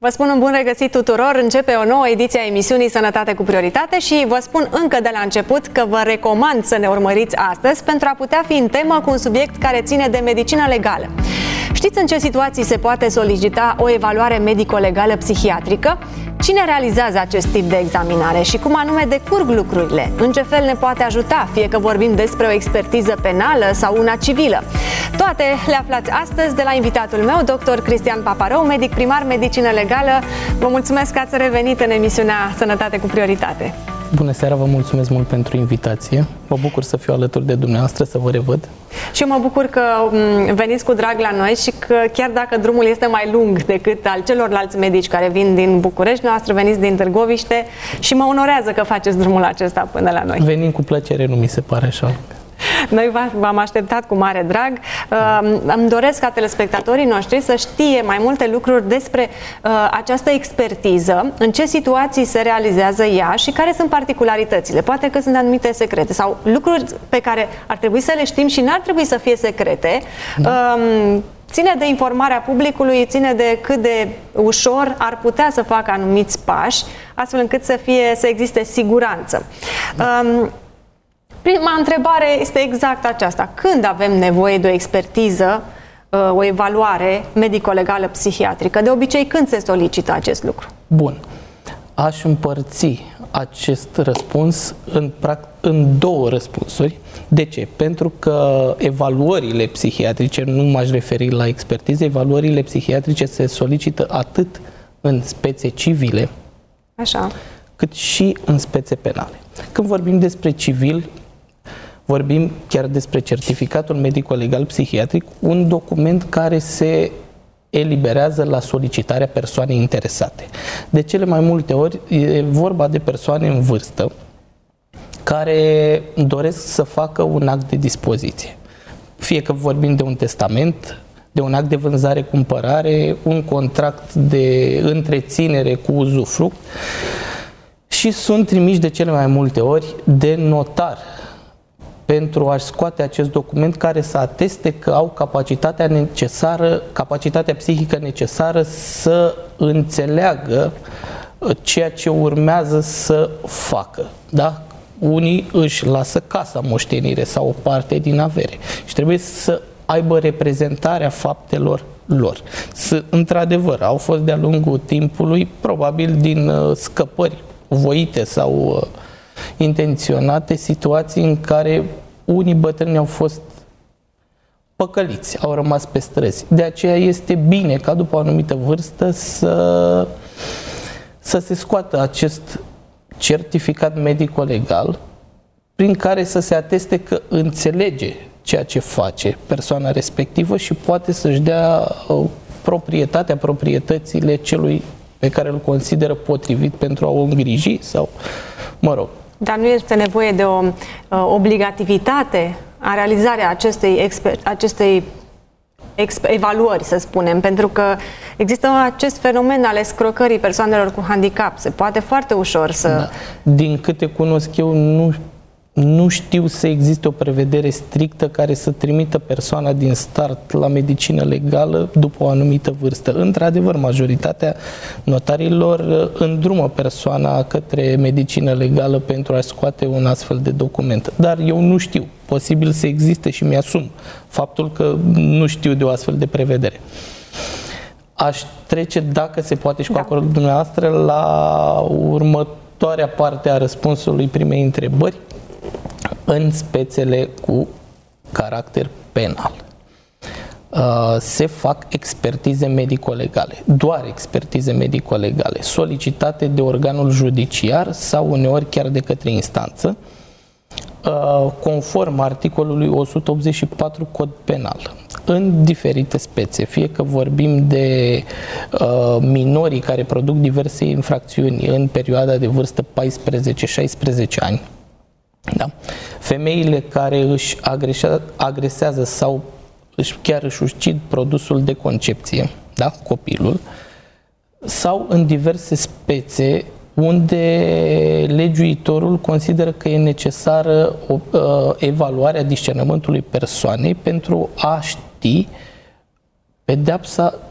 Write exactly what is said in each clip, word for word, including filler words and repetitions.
spun un bun regăsit tuturor, începe o nouă ediție a emisiunii Sănătate cu Prioritate și vă spun încă de la început că vă recomand să ne urmăriți astăzi pentru a putea fi în temă cu un subiect care ține de medicină legală. Știți în ce situații se poate solicita o evaluare medico-legală psihiatrică? Cine realizează acest tip de examinare și cum anume decurg lucrurile? În ce fel ne poate ajuta, fie că vorbim despre o expertiză penală sau una civilă? Toate le aflați astăzi de la invitatul meu, doctor Cristian Paparău, medic primar, medicină legală. Vă mulțumesc că ați revenit în emisiunea Sănătate cu Prioritate. Bună seara, vă mulțumesc mult pentru invitație. Mă bucur să fiu alături de dumneavoastră, să vă revăd. Și eu mă bucur că veniți cu drag la noi și că chiar dacă drumul este mai lung decât al celorlalți medici care vin din București, noastră veniți din Târgoviște și mă onorează că faceți drumul acesta până la noi. Venim cu plăcere, nu mi se pare așa. Noi v-am așteptat cu mare drag. Uh, îmi doresc ca telespectatorii noștri să știe mai multe lucruri despre uh, această expertiză, în ce situații se realizează ea și care sunt particularitățile. Poate că sunt anumite secrete sau lucruri pe care ar trebui să le știm și n-ar trebui să fie secrete. Da. Uh, ține de informarea publicului, ține de cât de ușor ar putea să facă anumiți pași, astfel încât să fie, să existe siguranță. Da. Uh, Prima întrebare este exact aceasta. Când avem nevoie de o expertiză, o evaluare medico-legală psihiatrică? De obicei, când se solicită acest lucru? Bun. Aș împărți acest răspuns în, în două răspunsuri. De ce? Pentru că evaluările psihiatrice, nu m-aș referi la expertiză, evaluările psihiatrice se solicită atât în spețe civile, așa, cât și în spețe penale. Când vorbim despre civil, vorbim chiar despre certificatul medico-legal psihiatric, un document care se eliberează la solicitarea persoanei interesate. De cele mai multe ori e vorba de persoane în vârstă care doresc să facă un act de dispoziție. Fie că vorbim de un testament, de un act de vânzare-cumpărare, un contract de întreținere cu uzufruct și sunt trimiși de cele mai multe ori de notar pentru a-și scoate acest document care să ateste că au capacitatea necesară, capacitatea psihică necesară să înțeleagă ceea ce urmează să facă. Da? Unii își lasă casa moștenire sau o parte din avere și trebuie să aibă reprezentarea faptelor lor. Să, într-adevăr, au fost de-a lungul timpului, probabil din uh, scăpări voite sau uh, intenționate, situații în care unii bătrâni au fost păcăliți, au rămas pe străzi. De aceea este bine ca după o anumită vârstă să, să se scoată acest certificat medico-legal prin care să se ateste că înțelege ceea ce face persoana respectivă și poate să-și dea proprietatea, proprietățile celui pe care îl consideră potrivit pentru a o îngriji sau, mă rog. Dar nu este nevoie de o uh, obligativitate a realizarea acestei, exper- acestei evaluări, să spunem, pentru că există acest fenomen al escrocării persoanelor cu handicap. Se poate foarte ușor să... Da. Din câte cunosc eu, nu Nu știu să existe o prevedere strictă care să trimită persoana din start la medicină legală după o anumită vârstă. Într-adevăr, majoritatea notarilor îndrumă persoana către medicină legală pentru a scoate un astfel de document. Dar eu nu știu. Posibil să existe și mi-asum faptul că nu știu de o astfel de prevedere. Aș trece, dacă se poate și cu acordul dumneavoastră, la următoarea parte a răspunsului primei întrebări, în spețele cu caracter penal. Se fac expertize medico-legale, doar expertize medico-legale, solicitate de organul judiciar sau uneori chiar de către instanță, conform articolului o sută optzeci și patru Cod Penal, în diferite spețe, fie că vorbim de minorii care produc diverse infracțiuni în perioada de vârstă paisprezece șaisprezece ani, da. Femeile care își agresează, agresează sau își, chiar își ucid produsul de concepție, da? Copilul, sau în diverse spețe unde legiuitorul consideră că e necesară o uh, evaluare a discernământului persoanei pentru a ști pedeapsa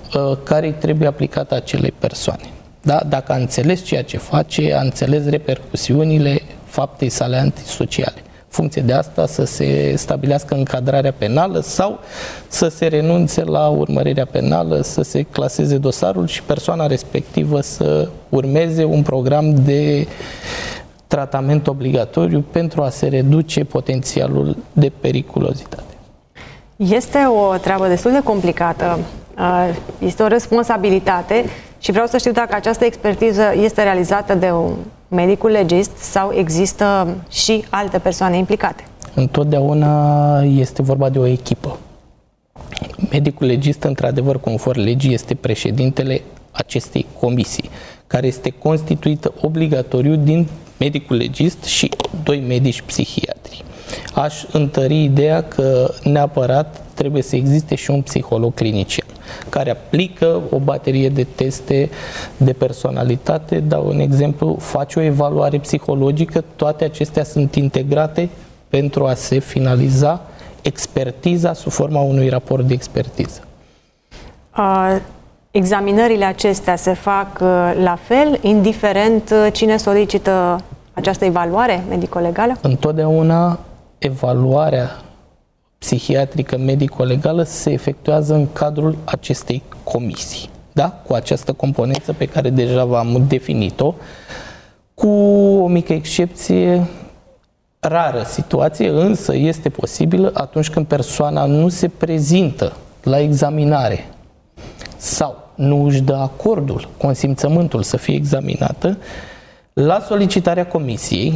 care îi trebuie aplicată acelei persoane. Da? Dacă a înțeles ceea ce face, a înțeles repercusiunile faptei sale antisociale. Funcție de asta să se stabilească încadrarea penală sau să se renunțe la urmărirea penală, să se claseze dosarul și persoana respectivă să urmeze un program de tratament obligatoriu pentru a se reduce potențialul de periculozitate. Este o treabă destul de complicată, este o responsabilitate și vreau să știu dacă această expertiză este realizată de un medicul legist sau există și alte persoane implicate. Întotdeauna este vorba de o echipă. Medicul legist, într-adevăr, conform legii, este președintele acestei comisii, care este constituită obligatoriu din medicul legist și doi medici psihiatri. Aș întări ideea că neapărat trebuie să existe și un psiholog clinician care aplică o baterie de teste de personalitate. Dau un exemplu, face o evaluare psihologică, toate acestea sunt integrate pentru a se finaliza expertiza sub forma unui raport de expertiză. Uh, examinările acestea se fac uh, la fel, indiferent uh, cine solicită această evaluare medico-legală? Întotdeauna evaluarea psihiatrică medico-legală se efectuează în cadrul acestei comisii, da? Cu această componență pe care deja v-am definit-o, cu o mică excepție, rară situație, însă este posibilă atunci când persoana nu se prezintă la examinare sau nu își dă acordul, consimțământul să fie examinată. La solicitarea comisiei,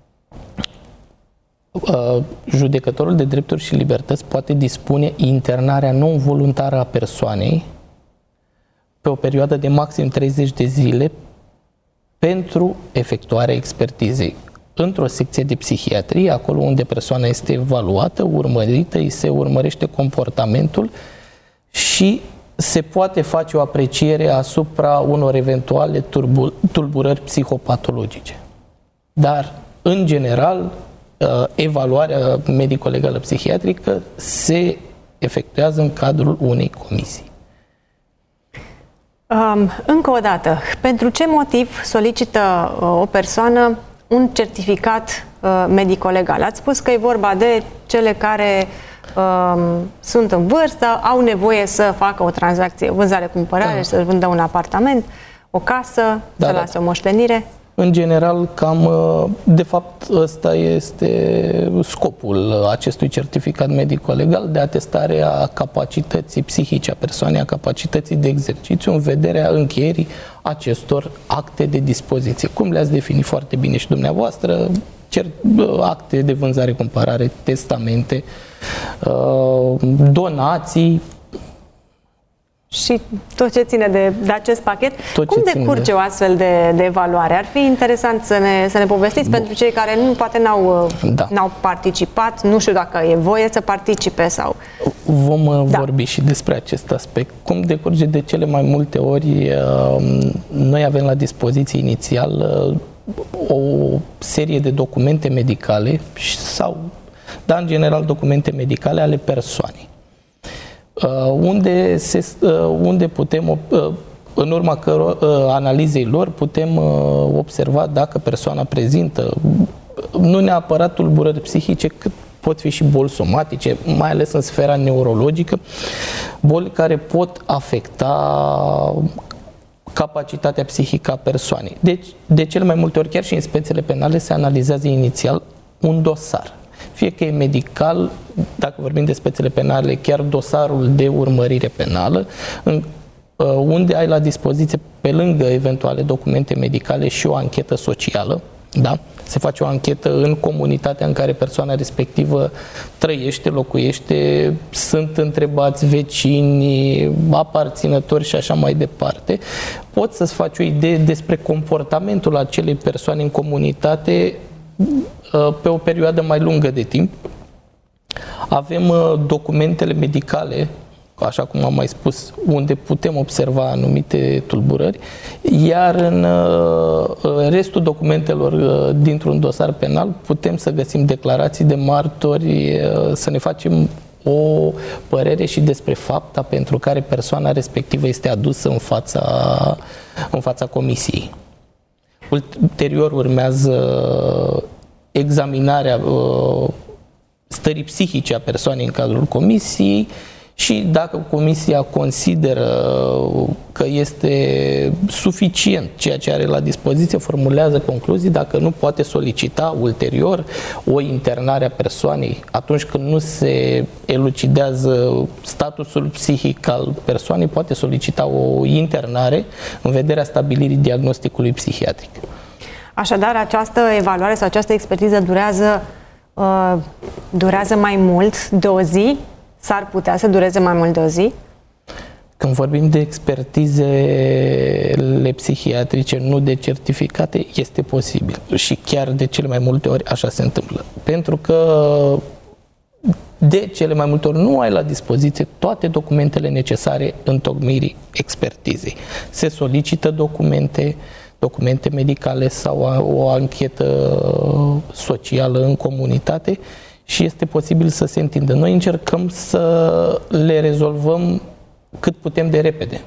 judecătorul de drepturi și libertăți poate dispune internarea non-voluntară a persoanei pe o perioadă de maxim treizeci de zile pentru efectuarea expertizei într-o secție de psihiatrie, acolo unde persoana este evaluată, urmărită, îi se urmărește comportamentul și se poate face o apreciere asupra unor eventuale tulburări psihopatologice. Dar, în general, evaluarea medico-legală psihiatrică se efectuează în cadrul unei comisii. Um, încă o dată, pentru ce motiv solicită uh, o persoană un certificat uh, medico-legal? Ați spus că e vorba de cele care uh, sunt în vârstă, au nevoie să facă o tranzacție, vânzare-cumpărare, da. Să vândă un apartament, o casă, da, să lase da. o moștenire. În general, cam, de fapt, ăsta este scopul acestui certificat medico-legal, de atestare a capacității psihice a persoanei, a capacității de exercițiu în vederea încheierii acestor acte de dispoziție. Cum le-ați definit foarte bine și dumneavoastră, acte de vânzare-cumpărare, testamente, donații, și tot ce ține de, de acest pachet. Tot Cum decurge de... o astfel de, de evaluare? Ar fi interesant să ne, să ne povestiți. Bun. Pentru cei care nu, poate n-au, da. n-au participat, nu știu dacă e voie să participe sau... Vom da. vorbi și despre acest aspect. Cum decurge? De cele mai multe ori, noi avem la dispoziție inițial o serie de documente medicale sau, da, în general, documente medicale ale persoanei. Unde, se, unde putem, în urma căro, analizei lor, putem observa dacă persoana prezintă nu neapărat tulburări psihice, cât pot fi și boli somatice, mai ales în sfera neurologică, boli care pot afecta capacitatea psihică a persoanei. Deci, de cel mai multe ori, chiar și în spețele penale, se analizează inițial un dosar. Fie că e medical, dacă vorbim de spețele penale, chiar dosarul de urmărire penală, în, unde ai la dispoziție, pe lângă eventuale documente medicale, și o anchetă socială. Da? Se face o anchetă în comunitatea în care persoana respectivă trăiește, locuiește, sunt întrebați vecini, aparținători și așa mai departe. Poți să-ți faci o idee despre comportamentul acelei persoane în comunitate pe o perioadă mai lungă de timp. Avem documentele medicale, așa cum am mai spus, unde putem observa anumite tulburări, iar în restul documentelor dintr-un dosar penal putem să găsim declarații de martori, să ne facem o părere și despre fapta pentru care persoana respectivă este adusă în fața, în fața comisiei. Ulterior urmează examinarea stării psihice a persoanei în cadrul comisiei și dacă comisia consideră că este suficient ceea ce are la dispoziție, formulează concluzii, dacă nu poate solicita ulterior o internare a persoanei atunci când nu se elucidează statusul psihic al persoanei, poate solicita o internare în vederea stabilirii diagnosticului psihiatric. Așadar, această evaluare sau această expertiză durează, uh, durează mai mult de o zi? S-ar putea să dureze mai mult de o zi? Când vorbim de expertizele psihiatrice, nu de certificate, este posibil. Și chiar de cele mai multe ori așa se întâmplă. Pentru că de cele mai multe ori nu ai la dispoziție toate documentele necesare întocmirii expertizei. Se solicită documente, documente medicale sau o anchetă socială în comunitate și este posibil să se întindă. Noi încercăm să le rezolvăm cât putem de repede.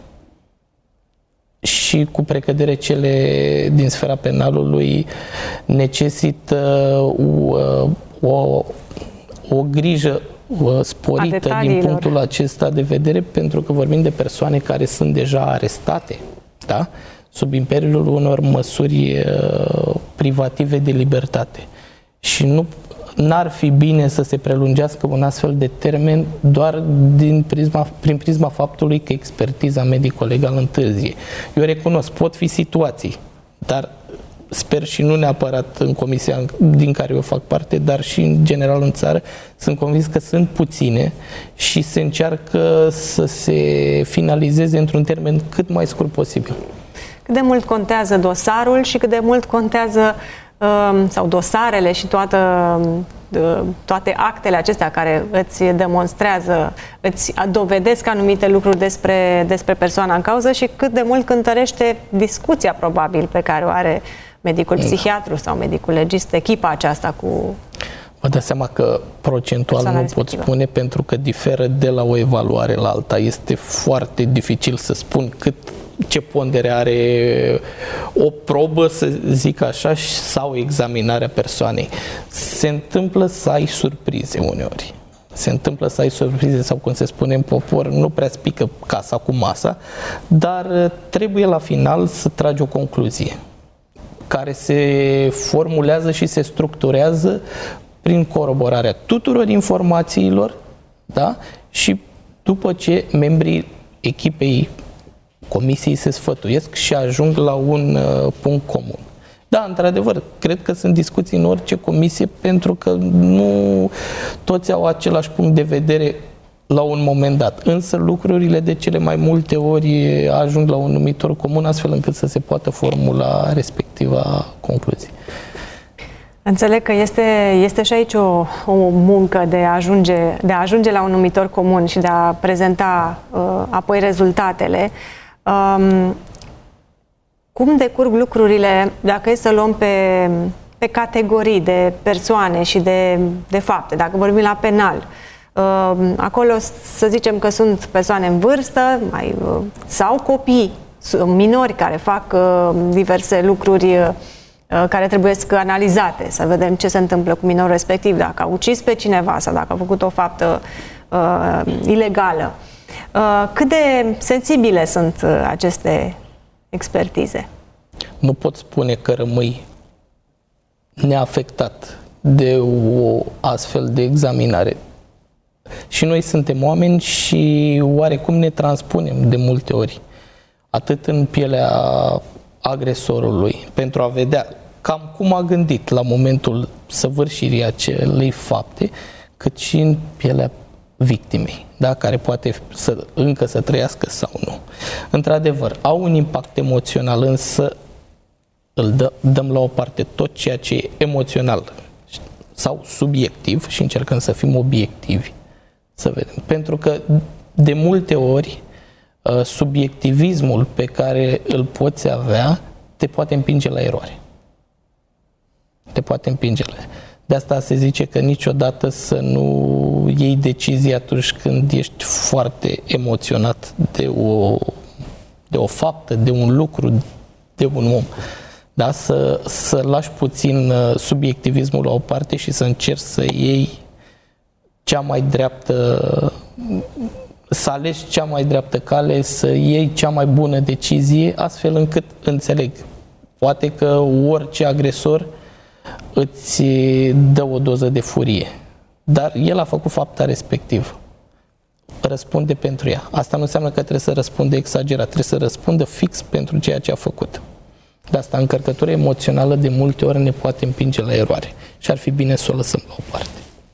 Și cu precădere cele din sfera penalului necesită o, o, o grijă sporită din punctul acesta de vedere, pentru că vorbim de persoane care sunt deja arestate, da? Sub imperiul unor măsuri privative de libertate. Și nu n-ar fi bine să se prelungească un astfel de termen doar din prisma, prin prisma faptului că expertiza medico-legală întârzie. Eu recunosc, pot fi situații, dar sper și nu neapărat în comisia din care eu fac parte, dar și în general în țară, sunt convins că sunt puține și se încearcă să se finalizeze într-un termen cât mai scurt posibil. Cât de mult contează dosarul și cât de mult contează sau dosarele și toată, toate actele acestea care îți demonstrează, îți dovedesc anumite lucruri despre, despre persoana în cauză și cât de mult cântărește discuția probabil pe care o are medicul psihiatru sau medicul legist, echipa aceasta cu... Vă dați seama că procentual nu pot spune, pentru că diferă de la o evaluare la alta. Este foarte dificil să spun cât ce pondere are o probă, să zic așa, sau examinarea persoanei. Se întâmplă să ai surprize uneori. Se întâmplă să ai surprize sau, cum se spune în popor, nu prea spică casa cu masa, dar trebuie la final să tragi o concluzie care se formulează și se structurează prin coroborarea tuturor informațiilor, da? Și după ce membrii echipei comisiei se sfătuiesc și ajung la un uh, punct comun. Da, într-adevăr, cred că sunt discuții în orice comisie, pentru că nu toți au același punct de vedere la un moment dat. Însă lucrurile de cele mai multe ori ajung la un numitor comun, astfel încât să se poată formula respectiva concluzie. Înțeleg că este, este și aici o, o muncă de a, ajunge, de a ajunge la un numitor comun și de a prezenta uh, apoi rezultatele. Um, cum decurg lucrurile dacă e să luăm pe, pe categorii de persoane și de, de fapte, dacă vorbim la penal? Uh, acolo să zicem că sunt persoane în vârstă mai, uh, sau copii minori care fac uh, diverse lucruri uh, care trebuie să analizate, să vedem ce se întâmplă cu minorul respectiv, dacă a ucis pe cineva sau dacă a făcut o faptă uh, ilegală. Uh, cât de sensibile sunt uh, aceste expertize? Nu pot spune că rămâi neafectat de o astfel de examinare. Și noi suntem oameni și oarecum ne transpunem de multe ori, atât în pielea agresorului, pentru a vedea cam cum a gândit la momentul săvârșirii acelei fapte, cât și în pielea victimei, da? Care poate să, încă să trăiască sau nu. Într-adevăr, au un impact emoțional, însă îl dă, dăm la o parte tot ceea ce e emoțional sau subiectiv și încercăm să fim obiectivi, să vedem. Pentru că de multe ori subiectivismul pe care îl poți avea te poate împinge la eroare. Te poate împinge la... De asta se zice că niciodată să nu iei decizii atunci când ești foarte emoționat de o, de o faptă, de un lucru, de un om. Da? Să, să lași puțin subiectivismul la o parte și să încerci să iei cea mai dreaptă, să alegi cea mai dreaptă cale, să iei cea mai bună decizie, astfel încât, înțeleg, poate că orice agresor îți dă o doză de furie, dar el a făcut fapta respectivă. Răspunde pentru ea. Asta nu înseamnă că trebuie să răspundă exagerat, trebuie să răspundă fix pentru ceea ce a făcut. De asta încărcătura emoțională de multe ori ne poate împinge la eroare și ar fi bine să o lăsăm la o parte.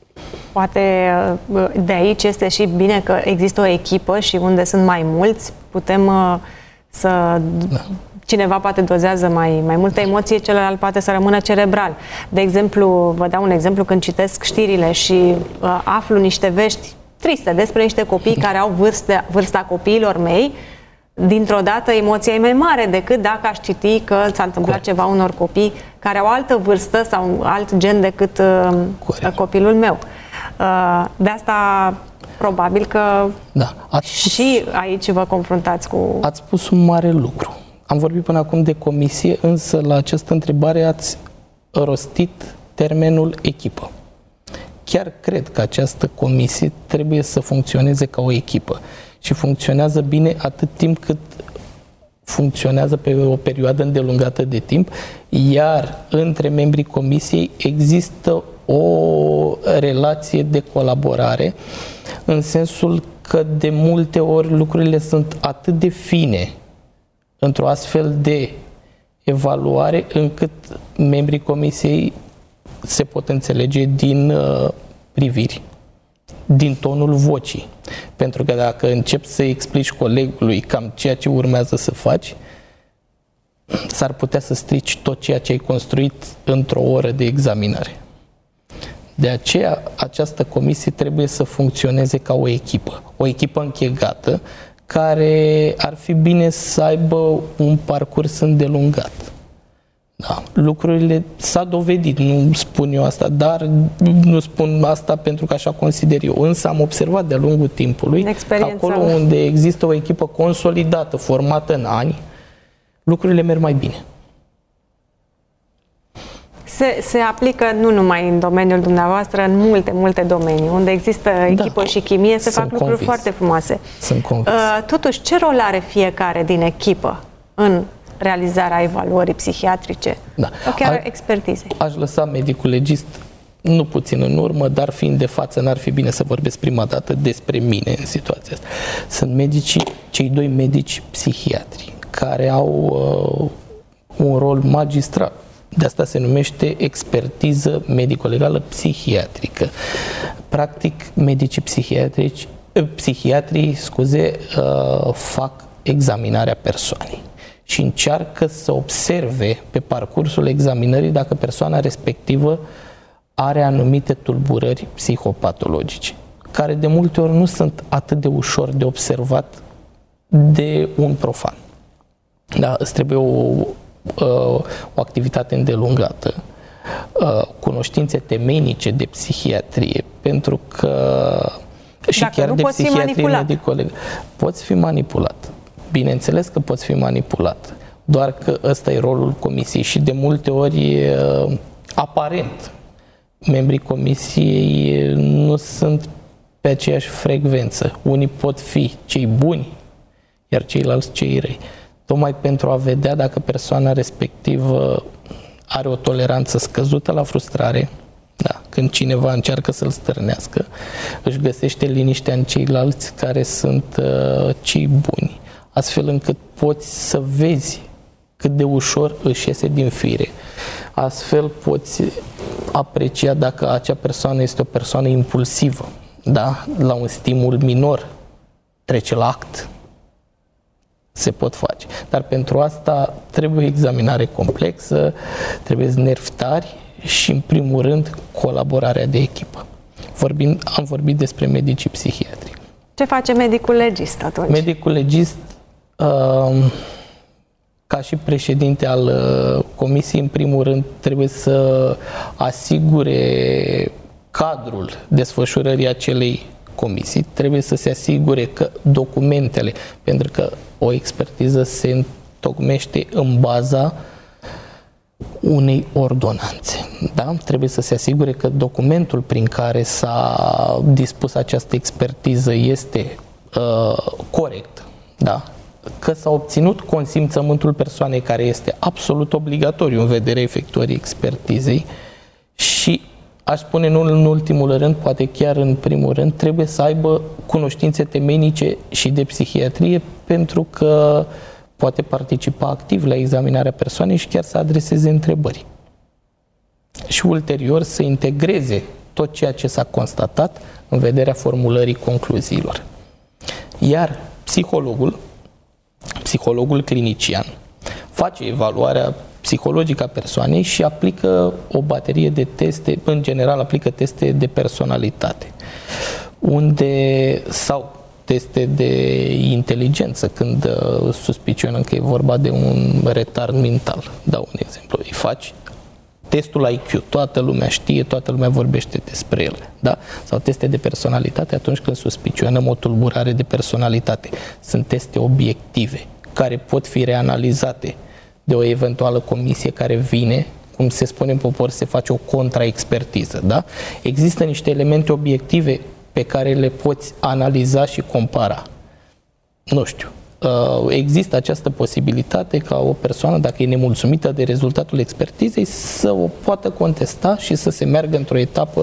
Poate de aici este și bine că există o echipă și unde sunt mai mulți, putem să... Da. Cineva poate dozează mai, mai multă emoție, celălalt poate să rămână cerebral. De exemplu, vă dau un exemplu, când citesc știrile și uh, aflu niște vești triste despre niște copii care au vârste, vârsta copiilor mei, dintr-o dată emoția e mai mare decât dacă aș citi că s-a întâmplat Corect. Ceva unor copii care au altă vârstă sau alt gen decât uh, copilul meu. Uh, de asta probabil că da. Ați și aici vă confruntați cu... Ați spus un mare lucru. Am vorbit până acum de comisie, însă la această întrebare ați rostit termenul echipă. Chiar cred că această comisie trebuie să funcționeze ca o echipă și funcționează bine atât timp cât funcționează pe o perioadă îndelungată de timp, iar între membrii comisiei există o relație de colaborare, în sensul că de multe ori lucrurile sunt atât de fine într-o astfel de evaluare, încât membrii comisiei se pot înțelege din uh, priviri, din tonul vocii. Pentru că dacă începi să explici colegului cam ceea ce urmează să faci, s-ar putea să strici tot ceea ce ai construit într-o oră de examinare. De aceea, această comisie trebuie să funcționeze ca o echipă, o echipă închegată, care ar fi bine să aibă un parcurs îndelungat. Da. Lucrurile s-a dovedit, nu spun eu asta, dar nu spun asta pentru că așa consider eu. Însă am observat de-a lungul timpului, acolo unde există o echipă consolidată, formată în ani, lucrurile merg mai bine. Se, se aplică nu numai în domeniul dumneavoastră, în multe, multe domenii. Unde există echipă da, și chimie, se fac lucruri convins. foarte frumoase. Sunt convins. Uh, totuși, ce rol are fiecare din echipă în realizarea evaluării psihiatrice? Da. Sau chiar A, expertizei? Aș lăsa medicul legist nu puțin în urmă, dar fiind de față, n-ar fi bine să vorbesc prima dată despre mine în situația asta. Sunt medicii, cei doi medici psihiatri, care au uh, un rol magistral. De asta se numește expertiză medico-legală psihiatrică. Practic, medicii psihiatrici, psihiatrii, scuze, uh, fac examinarea persoanei și încearcă să observe pe parcursul examinării dacă persoana respectivă are anumite tulburări psihopatologice, care de multe ori nu sunt atât de ușor de observat de un profan. Da, îți trebuie o o activitate îndelungată, cunoștințe temeinice de psihiatrie, pentru că și Dacă chiar nu de poți psihiatrie medico-legală poți fi manipulat. Bineînțeles că poți fi manipulat, doar că ăsta e rolul comisiei și de multe ori aparent membrii comisiei nu sunt pe aceeași frecvență. Unii pot fi cei buni, iar ceilalți cei răi. Tocmai pentru a vedea dacă persoana respectivă are o toleranță scăzută la frustrare, da, când cineva încearcă să-l stârnească, își găsește liniștea în ceilalți care sunt uh, cei buni, astfel încât poți să vezi cât de ușor își iese din fire. Astfel poți aprecia dacă acea persoană este o persoană impulsivă, da, la un stimul minor, trece la act. Se pot face. Dar pentru asta trebuie examinare complexă, trebuie nervi tari și, în primul rând, colaborarea de echipă. Vorbim, am vorbit despre medicii psihiatri. Ce face medicul legist atunci? Medicul legist uh, ca și președinte al comisiei, în primul rând, trebuie să asigure cadrul desfășurării acelei comisii, trebuie să se asigure că documentele, pentru că o expertiză se întocmește în baza unei ordonanțe. Da? Trebuie să se asigure că documentul prin care s-a dispus această expertiză este uh, corect, da? Că s-a obținut consimțământul persoanei, care este absolut obligatoriu în vederea efectuării expertizei, și aș spune nu în ultimul rând, poate chiar în primul rând, trebuie să aibă cunoștințe temeinice și de psihiatrie, pentru că poate participa activ la examinarea persoanei și chiar să adreseze întrebări. Și ulterior să integreze tot ceea ce s-a constatat în vederea formulării concluziilor. Iar psihologul, psihologul clinician, face evaluarea psihologică a persoanei și aplică o baterie de teste, în general aplică teste de personalitate, unde sau teste de inteligență, când uh, suspicionăm că e vorba de un retard mental. Dau un exemplu. Îi faci testul I Q, toată lumea știe, toată lumea vorbește despre el. Da? Sau teste de personalitate atunci când suspicionăm o tulburare de personalitate. Sunt teste obiective, care pot fi reanalizate de o eventuală comisie care vine, cum se spune în popor, se face o contraexpertiză. Da? Există niște elemente obiective pe care le poți analiza și compara. Nu știu. Există această posibilitate ca o persoană, dacă e nemulțumită de rezultatul expertizei, să o poată contesta și să se meargă într-o etapă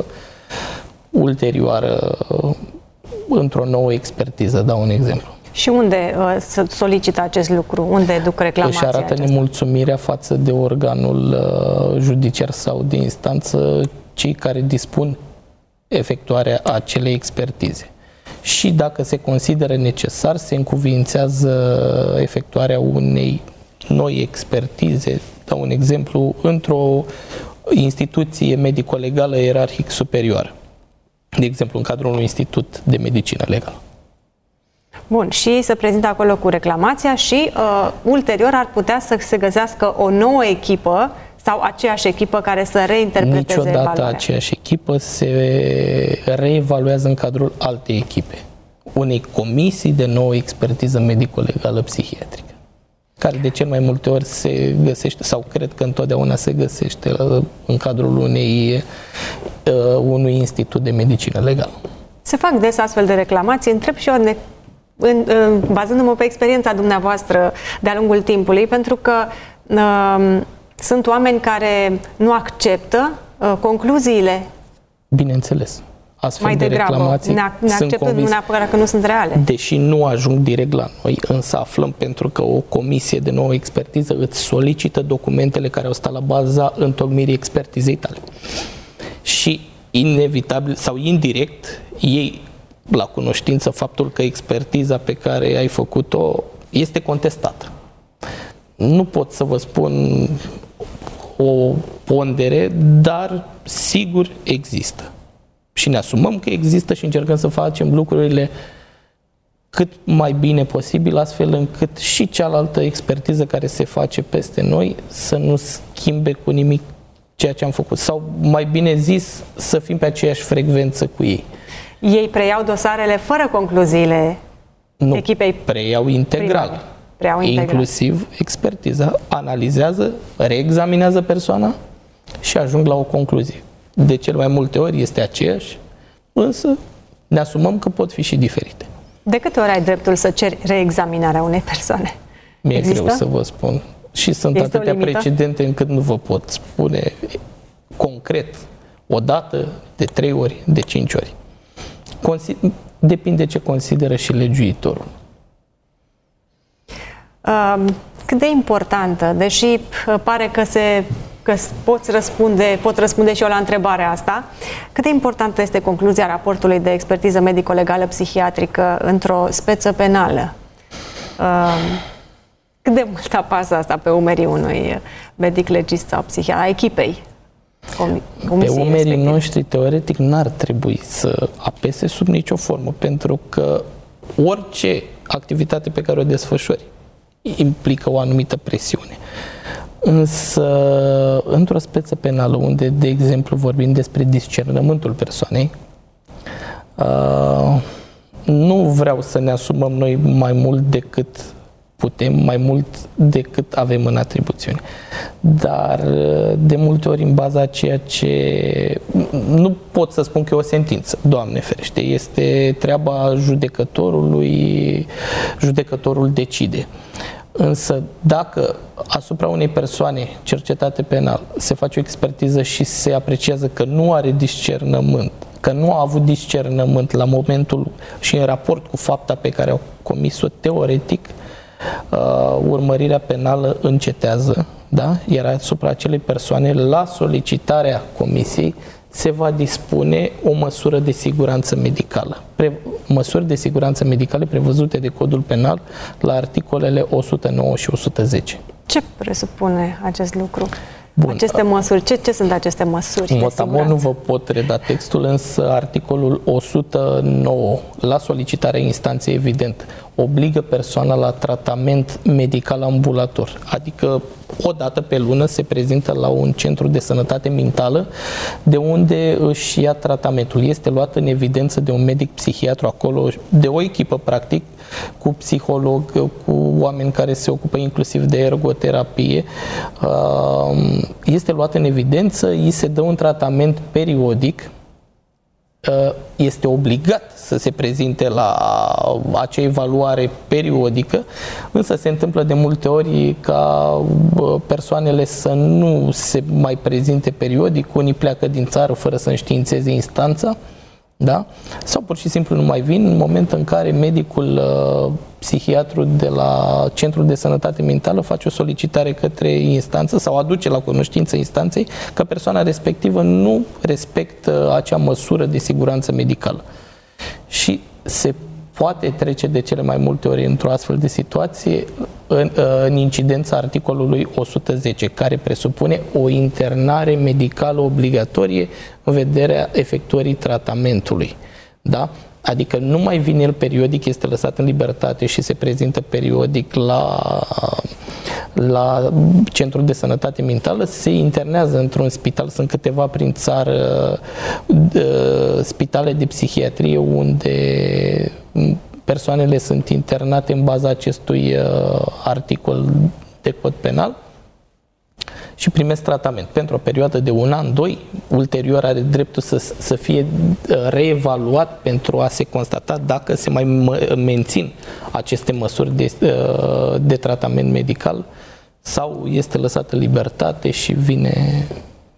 ulterioară, într-o nouă expertiză. Dau un exemplu. Și unde uh, solicită acest lucru? Unde duc reclamația Își arată aceasta? nemulțumirea față de organul uh, judiciar sau de instanță, cei care dispun efectuarea acelei expertize. Și dacă se consideră necesar, se încuviințează efectuarea unei noi expertize. Dau un exemplu, într-o instituție medico-legală ierarhic superioară. De exemplu, în cadrul unui institut de medicină legală. Bun, și ei se prezintă acolo cu reclamația și uh, ulterior ar putea să se găsească o nouă echipă sau aceeași echipă care să reinterpreteze Niciodată evaluarea. aceeași echipă se reevaluează în cadrul altei echipe, unei comisii de nouă expertiză medico-legală psihiatrică, care de cel mai multe ori se găsește, sau cred că întotdeauna se găsește la, în cadrul unei, uh, unui institut de medicină legală. Se fac des astfel de reclamații. Întreb și eu, ne, în, în, bazându-mă pe experiența dumneavoastră de-a lungul timpului, pentru că uh, sunt oameni care nu acceptă uh, concluziile. Bineînțeles. Astfel Mai de degrabă, reclamații ne, ne acceptă nu neapărat că nu sunt reale. Deși nu ajung direct la noi, însă aflăm pentru că o comisie de nouă expertiză îți solicită documentele care au stat la baza întocmirii expertizei tale. Și inevitabil sau indirect iei la cunoștință faptul că expertiza pe care ai făcut-o este contestată. Nu pot să vă spun o pondere, dar sigur există. Și ne asumăm că există și încercăm să facem lucrurile cât mai bine posibil, astfel încât și cealaltă expertiză care se face peste noi să nu schimbe cu nimic ceea ce am făcut. Sau, mai bine zis, să fim pe aceeași frecvență cu ei. Ei preiau dosarele fără concluziile nu, echipei preiau integral. Preiau integral. Inclusiv expertiza, analizează, reexaminează persoana și ajung la o concluzie. De cel mai multe ori este aceeași, însă ne asumăm că pot fi și diferite. De câte ori ai dreptul să ceri reexaminarea unei persoane? Mi-e Există? greu să vă spun. Și sunt Este atâtea precedente încât nu vă pot spune concret o dată, de trei ori, de cinci ori. Consi- Depinde ce consideră și legiuitorul. Um, cât de importantă, deși pare că se că poți răspunde, pot răspunde și eu la întrebarea asta, cât de importantă este concluzia raportului de expertiză medico-legală psihiatrică într-o speță penală? Um, cât de mult apasă asta pe umerii unui medic legist sau psihiatru, a echipei? Pe umerii respectiv. noștri, teoretic, n-ar trebui să apese sub nicio formă, pentru că orice activitate pe care o desfășori, implică o anumită presiune. Însă, într-o speță penală, unde, de exemplu, vorbim despre discernământul persoanei, uh, nu vreau să ne asumăm noi mai mult decât putem, mai mult decât avem în atribuțiune. Dar, de multe ori, în baza a ceea ce... Nu pot să spun că e o sentință, Doamne ferește, este treaba judecătorului, judecătorul decide. Însă, dacă asupra unei persoane cercetate penal se face o expertiză și se apreciază că nu are discernământ, că nu a avut discernământ la momentul și în raport cu fapta pe care au comis-o, teoretic, uh, urmărirea penală încetează, da? Iar asupra acelei persoane, la solicitarea comisiei, se va dispune o măsură de siguranță medicală. Pre- măsuri de siguranță medicale prevăzute de Codul Penal la articolele o sută nouă și o sută zece. Ce presupune acest lucru? Bun. Aceste măsuri, ce, ce sunt aceste măsuri? Motamor nu vă pot reda textul, însă articolul o sută nouă, la solicitarea instanței, evident, obligă persoana la tratament medical ambulator, adică o dată pe lună se prezintă la un centru de sănătate mentală de unde își ia tratamentul. Este luat în evidență de un medic psihiatru acolo, de o echipă practic, cu psiholog, cu oameni care se ocupă inclusiv de ergoterapie. Este luat în evidență, îi se dă un tratament periodic, este obligat să se prezinte la acea evaluare periodică, însă se întâmplă de multe ori ca persoanele să nu se mai prezinte periodic, unii pleacă din țară fără să înștiințeze instanța, da? Sau pur și simplu nu mai vin în momentul în care medicul uh, psihiatru de la Centrul de Sănătate Mentală face o solicitare către instanță sau aduce la cunoștință instanței că persoana respectivă nu respectă acea măsură de siguranță medicală. Și se poate trece de cele mai multe ori într-o astfel de situație în, în incidența articolului o sută zece, care presupune o internare medicală obligatorie în vederea efectuării tratamentului. Da? Adică nu mai vine el periodic, este lăsat în libertate și se prezintă periodic la, la Centrul de Sănătate Mentală, se internează într-un spital, sunt câteva prin țară, spitale de psihiatrie unde persoanele sunt internate în baza acestui articol de cod penal și primesc tratament pentru o perioadă de un an, doi, ulterior are dreptul să, să fie reevaluat pentru a se constata dacă se mai mențin aceste măsuri de, de tratament medical sau este lăsat în libertate și vine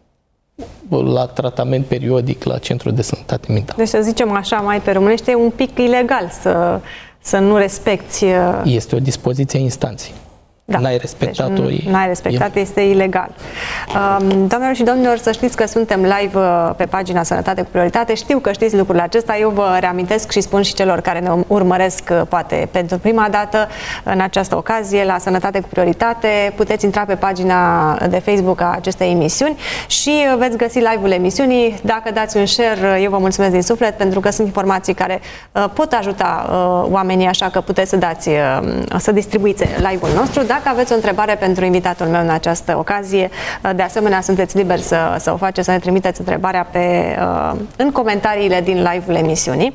la tratament periodic la Centrul de Sănătate Mentală. Deci, să zicem așa, mai pe românește, e un pic ilegal să, să nu respecti... Este o dispoziție a instanței. Da. N-ai respectat-o. Deci, n-ai respectat, e... este ilegal. Doamnelor și domnilor, să știți că suntem live pe pagina Sănătate cu Prioritate. Știu că știți lucrurile acesta. Eu vă reamintesc și spun și celor care ne urmăresc poate pentru prima dată în această ocazie la Sănătate cu Prioritate. Puteți intra pe pagina de Facebook a acestei emisiuni și veți găsi live-ul emisiunii. Dacă dați un share, eu vă mulțumesc din suflet pentru că sunt informații care pot ajuta oamenii, așa că puteți să dați, să distribuiți live-ul nostru. Dacă aveți o întrebare pentru invitatul meu în această ocazie, de asemenea, sunteți liberi să, să o faceți, să ne trimiteți întrebarea pe, în comentariile din live-ul emisiunii.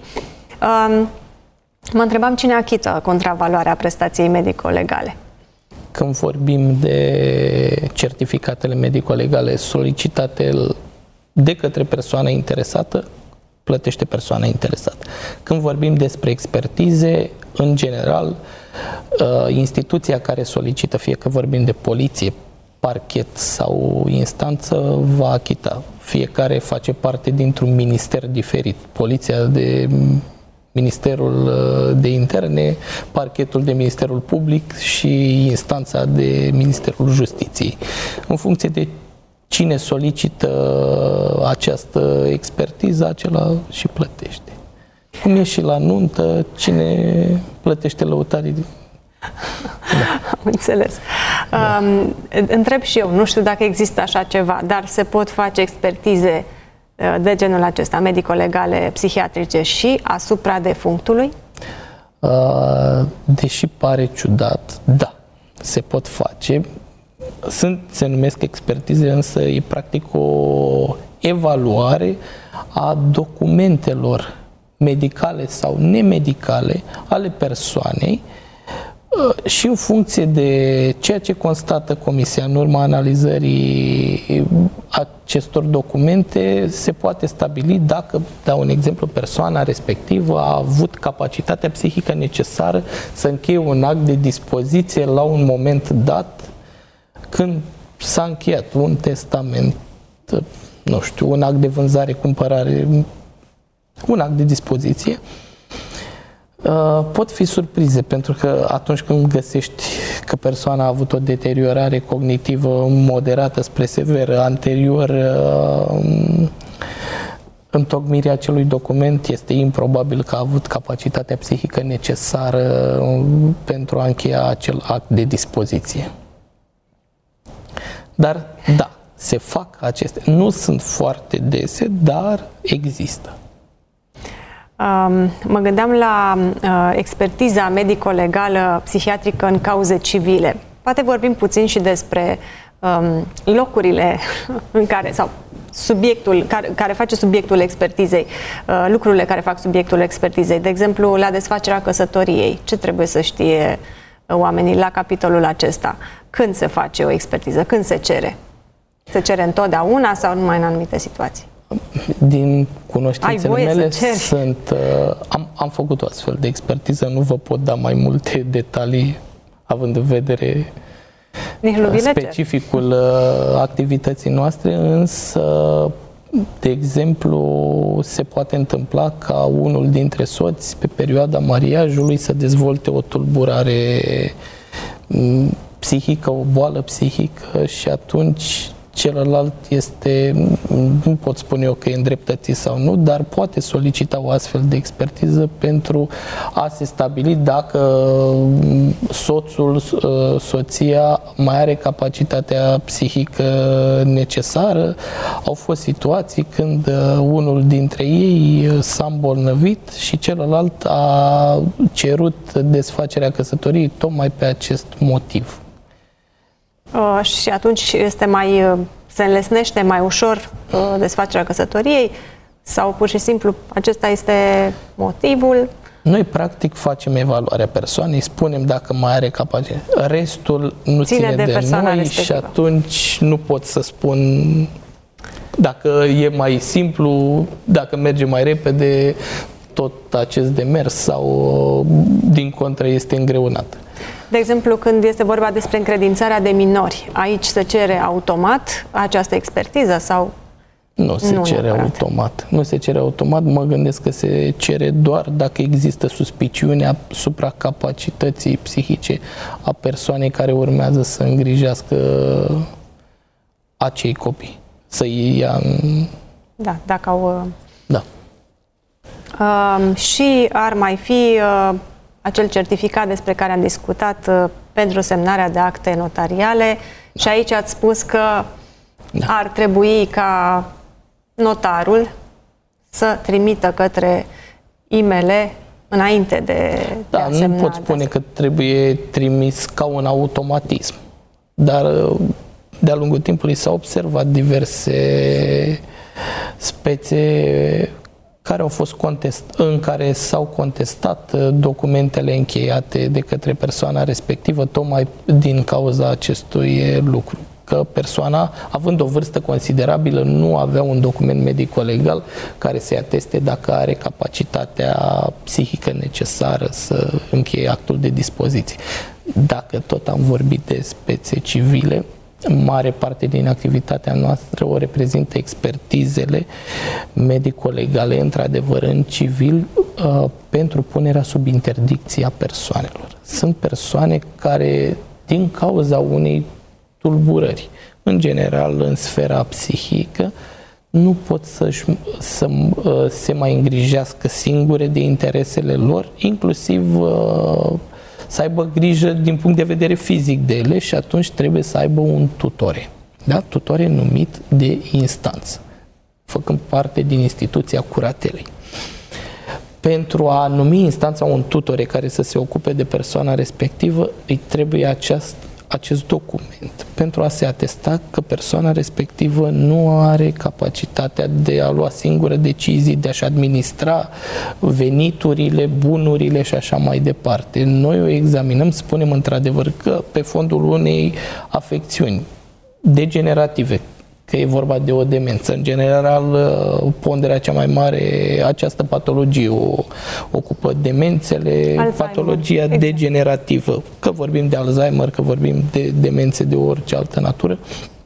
Mă întrebam cine achită contravaloarea prestației medico-legale. Când vorbim de certificatele medico-legale solicitate de către persoana interesată, plătește persoana interesată. Când vorbim despre expertize, în general, instituția care solicită, fie că vorbim de poliție, parchet sau instanță, va achita. Fiecare face parte dintr-un minister diferit. Poliția de Ministerul de Interne, parchetul de Ministerul Public și instanța de Ministerul Justiției. În funcție de cine solicită această expertiză, acela și plătește. Cum e și la nuntă, cine plătește lăutarii? Da. Am înțeles. Da. Um, întreb și eu, nu știu dacă există așa ceva, dar se pot face expertize de genul acesta, medico-legale, psihiatrice și asupra defunctului? Uh, deși pare ciudat, da. se pot face. Sunt, se numesc expertize, însă e practic o evaluare a documentelor medicale sau nemedicale ale persoanei și în funcție de ceea ce constată comisia în urma analizării acestor documente, se poate stabili dacă, dau un exemplu, persoana respectivă a avut capacitatea psihică necesară să încheie un act de dispoziție la un moment dat, când s-a încheiat un testament, nu știu, un act de vânzare, cumpărare, un act de dispoziție. Pot fi surprize, pentru că atunci când găsești că persoana a avut o deteriorare cognitivă moderată spre severă anterior întocmirea acelui document, este improbabil că a avut capacitatea psihică necesară pentru a încheia acel act de dispoziție. Dar, da, se fac acestea. Nu sunt foarte dese, dar există. Um, mă gândeam la uh, expertiza medico-legală psihiatrică în cauze civile. Poate vorbim puțin și despre um, locurile în care, sau subiectul care, care face subiectul expertizei, uh, lucrurile care fac subiectul expertizei. De exemplu, la desfacerea căsătoriei. Ce trebuie să știe oamenii la capitolul acesta? Când se face o expertiză? Când se cere? Se cere întotdeauna sau numai în anumite situații? Din cunoștințele mele sunt, uh, am, am făcut o astfel de expertiză, nu vă pot da mai multe detalii, având în vedere specificul uh, activității noastre, însă, de exemplu, se poate întâmpla ca unul dintre soți, pe perioada mariajului, să dezvolte o tulburare psihică, o boală psihică, și atunci celălalt este, nu pot spune eu că e îndreptățit sau nu, dar poate solicita o astfel de expertiză pentru a se stabili dacă soțul, soția mai are capacitatea psihică necesară. Au fost situații când unul dintre ei s-a îmbolnăvit și celălalt a cerut desfacerea căsătoriei tocmai pe acest motiv. Uh, și atunci este mai, uh, se înlesnește mai ușor uh, desfacerea căsătoriei, sau pur și simplu acesta este motivul? Noi practic facem evaluarea persoanei, spunem dacă mai are capacitate. Restul nu ține, ține de, de noi respectivă. Și atunci nu pot să spun dacă e mai simplu, dacă merge mai repede tot acest demers sau din contră este îngreunat. De exemplu, când este vorba despre încredințarea de minori, aici se cere automat această expertiză sau nu se nu cere neapărat. automat. Nu se cere automat, mă gândesc că se cere doar dacă există suspiciunea asupra capacității psihice a persoanei care urmează să îngrijească acei copii. Să îi ia în... Da, dacă au... Da. Uh, și ar mai fi... Uh, acel certificat despre care am discutat uh, pentru semnarea de acte notariale, și aici ați spus că da. ar trebui ca notarul să trimită către e-mail înainte de, da, de a semna. Nu pot spune că trebuie trimis ca un automatism, dar de-a lungul timpului s-au observat diverse spețe care au fost contest, în care s-au contestat documentele încheiate de către persoana respectivă, tocmai din cauza acestui lucru. Că persoana, având o vârstă considerabilă, nu avea un document medico-legal care să-i ateste dacă are capacitatea psihică necesară să încheie actul de dispoziție. Dacă tot am vorbit de spețe civile, mare parte din activitatea noastră o reprezintă expertizele medico-legale, într-adevăr, în civil, pentru punerea sub interdicție a persoanelor. Sunt persoane care, din cauza unei tulburări, în general în sfera psihică, nu pot să-și, să se mai îngrijească singure de interesele lor, inclusiv să aibă grijă din punct de vedere fizic de ele, și atunci trebuie să aibă un tutore. Da? Tutore numit de instanță, făcând parte din instituția curatelei. Pentru a numi instanța un tutore care să se ocupe de persoana respectivă, îi trebuie aceast, acest document pentru a se atesta că persoana respectivă nu are capacitatea de a lua singură decizii, de a-și administra veniturile, bunurile și așa mai departe. Noi o examinăm, spunem într-adevăr că pe fondul unei afecțiuni degenerative, că e vorba de o demență. În general, ponderea cea mai mare, această patologie o ocupă demențele, Alzheimer. Patologia exact. Degenerativă, că vorbim de Alzheimer, că vorbim de demențe de orice altă natură.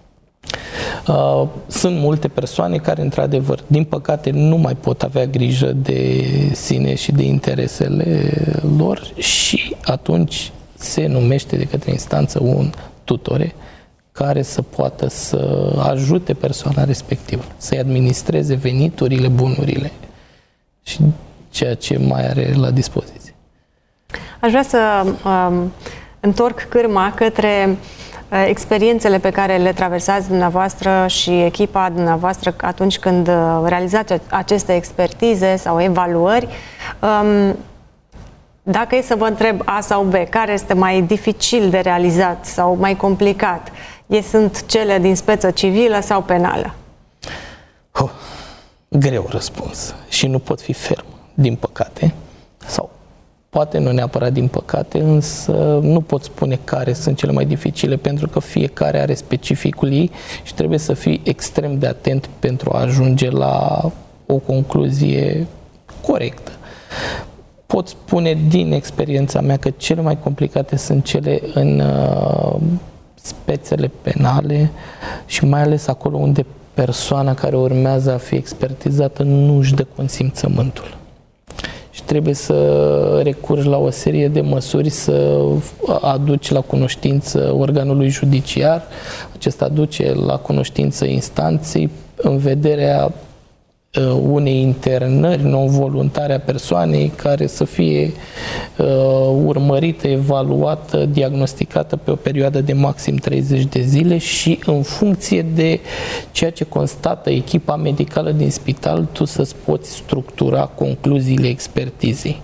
Sunt multe persoane care, într-adevăr, din păcate, nu mai pot avea grijă de sine și de interesele lor și atunci se numește de către instanță un tutore care să poată să ajute persoana respectivă, să-i administreze veniturile, bunurile și ceea ce mai are la dispoziție. Aș vrea să um, întorc cârma către uh, experiențele pe care le traversați dumneavoastră și echipa dumneavoastră atunci când uh, realizați aceste expertize sau evaluări. Um, Dacă e să vă întreb A sau B, care este mai dificil de realizat sau mai complicat? E sunt cele din speță civilă sau penală? Oh, greu răspuns și nu pot fi ferm, din păcate, sau poate nu neapărat din păcate, însă nu pot spune care sunt cele mai dificile, pentru că fiecare are specificul ei și trebuie să fii extrem de atent pentru a ajunge la o concluzie corectă. Pot spune din experiența mea că cele mai complicate sunt cele în uh, spețele penale și mai ales acolo unde persoana care urmează a fi expertizată nu își dă consimțământul. Și trebuie să recurgi la o serie de măsuri, să aduci la cunoștință organului judiciar, acesta aduce la cunoștință instanței în vederea unei internări non-voluntare a persoanei care să fie uh, urmărită, evaluată, diagnosticată pe o perioadă de maxim treizeci de zile și în funcție de ceea ce constată echipa medicală din spital, tu să-ți poți structura concluziile expertizei.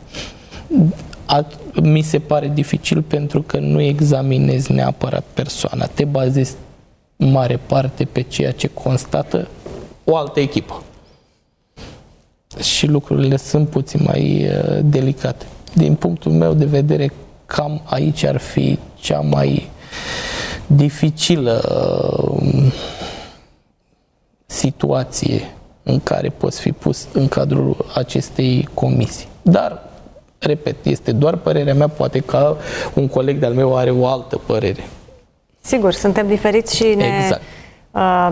A, mi se pare dificil pentru că nu examinezi neapărat persoana, te bazezi în mare parte pe ceea ce constată o altă echipă. Și lucrurile sunt puțin mai uh, delicate. Din punctul meu de vedere, cam aici ar fi cea mai dificilă uh, situație în care poți fi pus în cadrul acestei comisii. Dar, repet, este doar părerea mea, poate că un coleg de-al meu are o altă părere. Sigur, suntem diferiți și ne... Exact. Uh,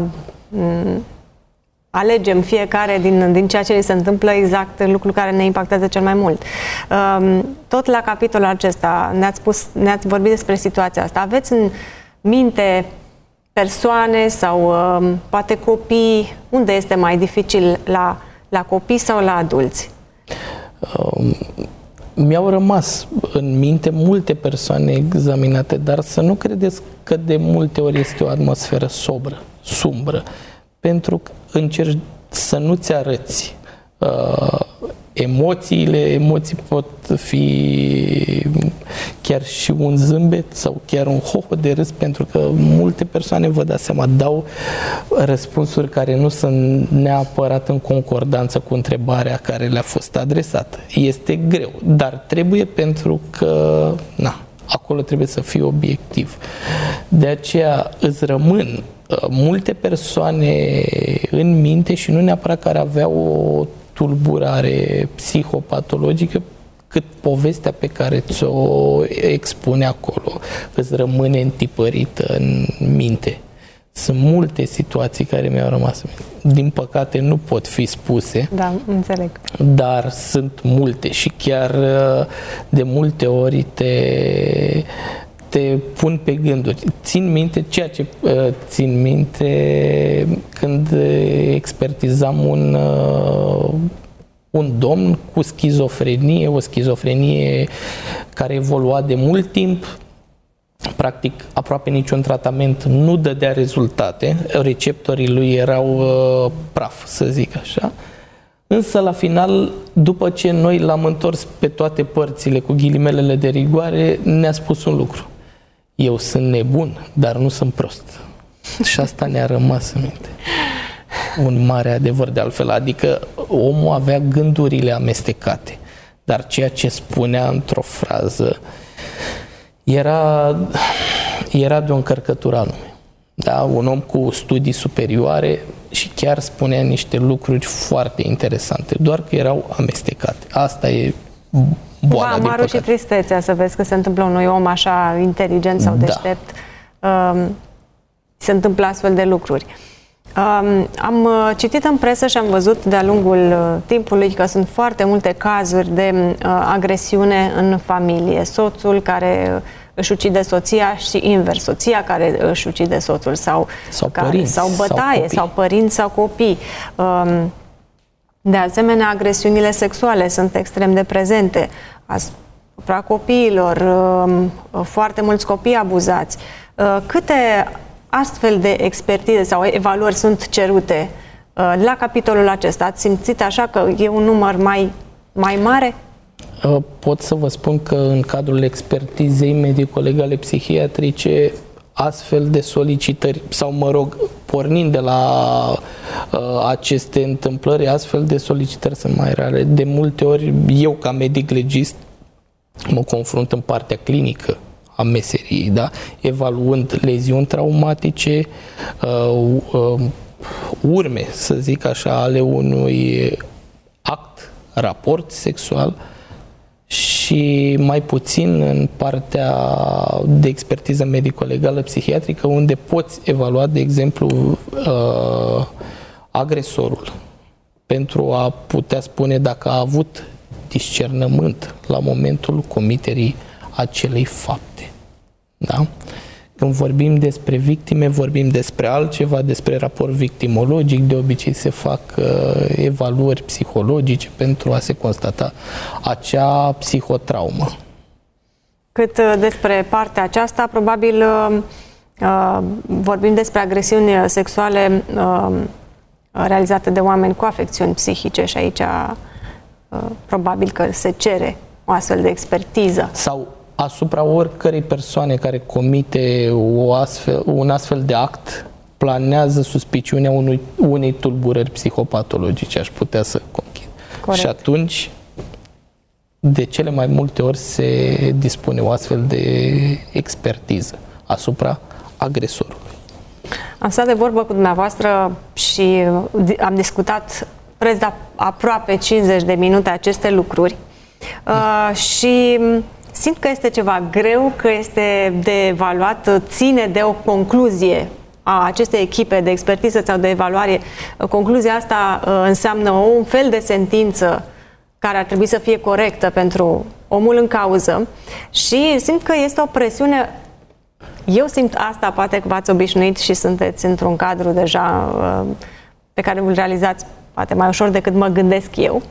alegem fiecare din, din ceea ce ne se întâmplă exact lucrul care ne impactează cel mai mult. Tot la capitolul acesta ne-ați spus, ne-ați vorbit despre situația asta. Aveți în minte persoane sau poate copii? Unde este mai dificil, la, la copii sau la adulți? Um, mi-au rămas în minte multe persoane examinate, dar să nu credeți că de multe ori este o atmosferă sobră, sumbră, pentru că încerci să nu-ți arăți uh, emoțiile. Emoții pot fi chiar și un zâmbet sau chiar un hoho de râs, pentru că multe persoane, vă dați seama, dau răspunsuri care nu sunt neapărat în concordanță cu întrebarea care le-a fost adresată. Este greu, dar trebuie, pentru că na, acolo trebuie să fii obiectiv. De aceea îți rămân multe persoane în minte și nu neapărat care aveau o tulburare psihopatologică, cât povestea pe care ți-o expune acolo îți rămâne întipărită în minte. Sunt multe situații care mi-au rămas în minte. Din păcate nu pot fi spuse. Da, înțeleg. Dar sunt multe și chiar de multe ori te... te pun pe gânduri. Țin minte ceea ce uh, țin minte când expertizam un, uh, un domn cu schizofrenie, o schizofrenie care evolua de mult timp, practic aproape niciun tratament nu dădea rezultate, receptorii lui erau uh, praf, să zic așa. Însă, la final, după ce noi l-am întors pe toate părțile cu ghilimelele de rigoare, ne-a spus un lucru. Eu sunt nebun, dar nu sunt prost. Și asta ne-a rămas în minte. Un mare adevăr de altfel. Adică omul avea gândurile amestecate, dar ceea ce spunea într-o frază era, era de o încărcătură anume. Da? Un om cu studii superioare și chiar spunea niște lucruri foarte interesante, doar că erau amestecate. Asta e boala, din păcate. Și tristețea să vezi că se întâmplă unui om așa inteligent sau deștept. Da. Um, se întâmplă astfel de lucruri. Um, am citit în presă și am văzut de-a lungul timpului că sunt foarte multe cazuri de uh, agresiune în familie. Soțul care își ucide soția și invers, soția care își ucide soțul sau, sau, care, părinți, sau bătaie, sau, sau părinți sau copii. Um, de asemenea, agresiunile sexuale sunt extrem de prezente asupra copiilor, um, foarte mulți copii abuzați. Uh, câte astfel de expertize sau evaluări sunt cerute uh, la capitolul acesta? Ați simțit așa că e un număr mai, mai mare? Pot să vă spun că în cadrul expertizei medico-legale psihiatrice astfel de solicitări, sau mă rog, pornind de la uh, aceste întâmplări, astfel de solicitări sunt mai rare. De multe ori, eu ca medic legist mă confrunt în partea clinică a meseriei, da? Evaluând leziuni traumatice, uh, uh, urme, să zic așa, ale unui act, raport sexual, și mai puțin în partea de expertiză medico-legală psihiatrică, unde poți evalua, de exemplu, uh, agresorul pentru a putea spune dacă a avut discernământ la momentul comiterii acelei fapte. Da? Când vorbim despre victime, vorbim despre altceva, despre raport victimologic. De obicei se fac uh, evaluări psihologice pentru a se constata acea psihotraumă. Cât uh, despre partea aceasta, probabil uh, uh, vorbim despre agresiuni sexuale uh, realizate de oameni cu afecțiuni psihice și aici uh, probabil că se cere o astfel de expertiză. Sau asupra oricărei persoane care comite o astfel, un astfel de act, planează suspiciunea unui, unei tulburări psihopatologice, aș putea să conchid. Corect. Și atunci, de cele mai multe ori se dispune o astfel de expertiză asupra agresorului. Am stat de vorbă cu dumneavoastră și am discutat preț de aproape cincizeci de minute aceste lucruri uh, și simt că este ceva greu, că este de evaluat, ține de o concluzie a acestei echipe de expertiză sau de evaluare. Concluzia asta înseamnă un fel de sentință care ar trebui să fie corectă pentru omul în cauză și simt că este o presiune. Eu simt asta, poate că v-ați obișnuit și sunteți într-un cadru deja pe care îl realizați poate mai ușor decât mă gândesc eu.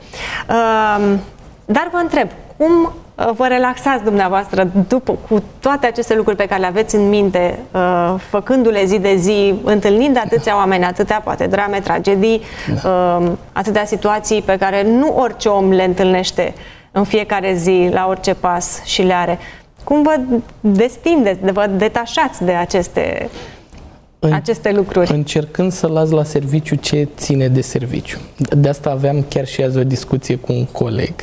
Dar vă întreb, cum vă relaxați dumneavoastră după, cu toate aceste lucruri pe care le aveți în minte, făcându-le zi de zi, întâlnind atâția oameni, atâtea poate drame, tragedii, da. atâtea situații pe care nu orice om le întâlnește în fiecare zi, la orice pas și le are. Cum vă destindeți, vă detașați de aceste, în, aceste lucruri? Încercând să las la serviciu ce ține de serviciu. De asta aveam chiar și azi o discuție cu un coleg.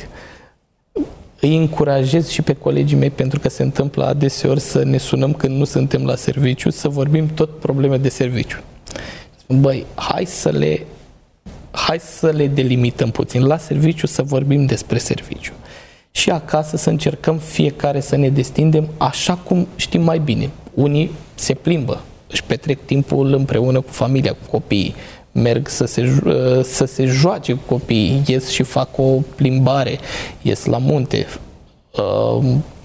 Îi încurajez și pe colegii mei, pentru că se întâmplă adeseori să ne sunăm când nu suntem la serviciu, să vorbim tot probleme de serviciu. Băi, hai să le, hai să le delimităm puțin. La serviciu să vorbim despre serviciu. Și acasă să încercăm fiecare să ne destindem așa cum știm mai bine. Unii se plimbă, își petrec timpul împreună cu familia, cu copiii, merg să se, să se joace cu copiii, ies și fac o plimbare, ies la munte, uh,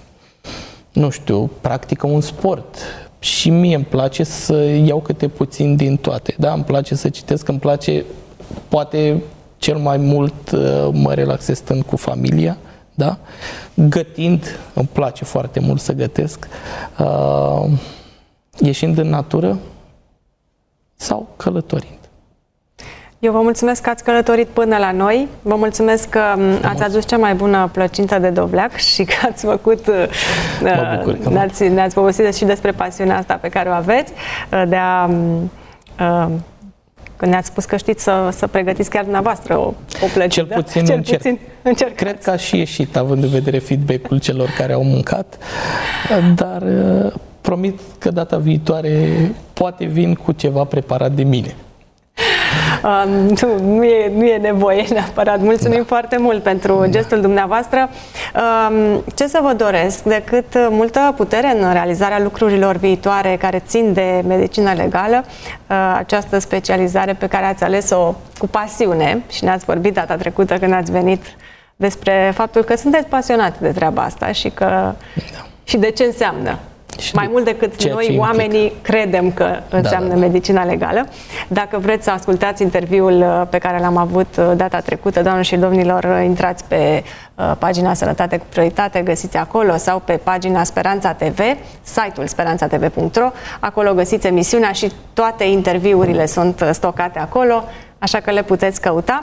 nu știu, practică un sport. Și mie îmi place să iau câte puțin din toate, da? Îmi place să citesc, îmi place, poate cel mai mult uh, mă relaxez stând cu familia, da? Gătind, îmi place foarte mult să gătesc, uh, ieșind în natură sau călătorind. Eu vă mulțumesc că ați călătorit până la noi, vă mulțumesc că ați adus cea mai bună plăcintă de dovleac și că ați făcut, ne-ați, ne-ați povestit și despre pasiunea asta pe care o aveți, de a, că ne-ați spus că știți să, să pregătiți chiar dumneavoastră o, o plăcintă. Cel puțin, Cel încerc. puțin încercați. Cred că a și ieșit, având în vedere feedback-ul celor care au mâncat, dar promit că data viitoare poate vin cu ceva preparat de mine. Uh, nu, nu, e, nu e nevoie neapărat. Mulțumim da. foarte mult pentru da. gestul dumneavoastră. Uh, ce să vă doresc decât multă putere în realizarea lucrurilor viitoare care țin de medicină legală, uh, această specializare pe care ați ales-o cu pasiune și ne-ați vorbit data trecută când ați venit despre faptul că sunteți pasionați de treaba asta și, că, da. și de ce înseamnă. Și mai mult decât noi, oamenii, credem că înseamnă da, da, da. medicina legală. Dacă vreți să ascultați interviul pe care l-am avut data trecută, doamnelor și domnilor, intrați pe pagina Sănătate cu Prioritate, găsiți acolo, sau pe pagina Speranța T V, site-ul speranța t v punct r o. Acolo găsiți emisiunea și toate interviurile sunt stocate acolo, așa că le puteți căuta.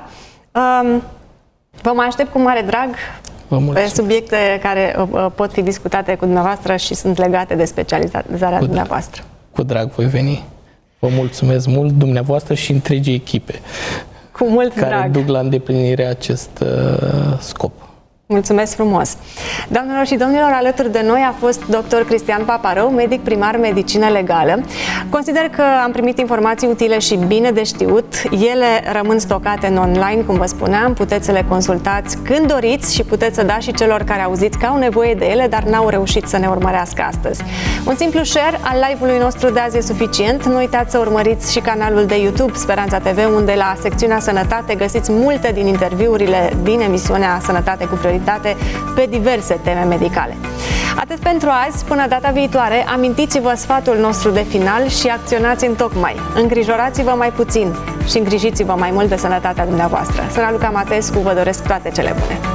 Vă mai aștept cu mare drag pe subiecte care uh, pot fi discutate cu dumneavoastră și sunt legate de specializarea cu dumneavoastră. Drag. Cu drag voi veni. Vă mulțumesc mult dumneavoastră și întregii echipe cu mult care drag. duc la îndeplinirea acest uh, scop. Mulțumesc frumos! Doamnelor și domnilor, alături de noi a fost doctor Cristian Paparău, medic primar medicină legală. Consider că am primit informații utile și bine de știut. Ele rămân stocate în online, cum vă spuneam, puteți să le consultați când doriți și puteți să dați și celor care auziți că au nevoie de ele, dar n-au reușit să ne urmărească astăzi. Un simplu share al live-ului nostru de azi e suficient. Nu uitați să urmăriți și canalul de YouTube Speranța T V, unde la secțiunea Sănătate găsiți multe din interviurile din emisiunea Sănătate cu Prioritate pe diverse teme medicale. Atât pentru azi, până data viitoare, amintiți-vă sfatul nostru de final și acționați în tocmai. Îngrijorați-vă mai puțin și îngrijiți-vă mai mult de sănătatea dumneavoastră. Sunt Raluca Matescu, vă doresc toate cele bune!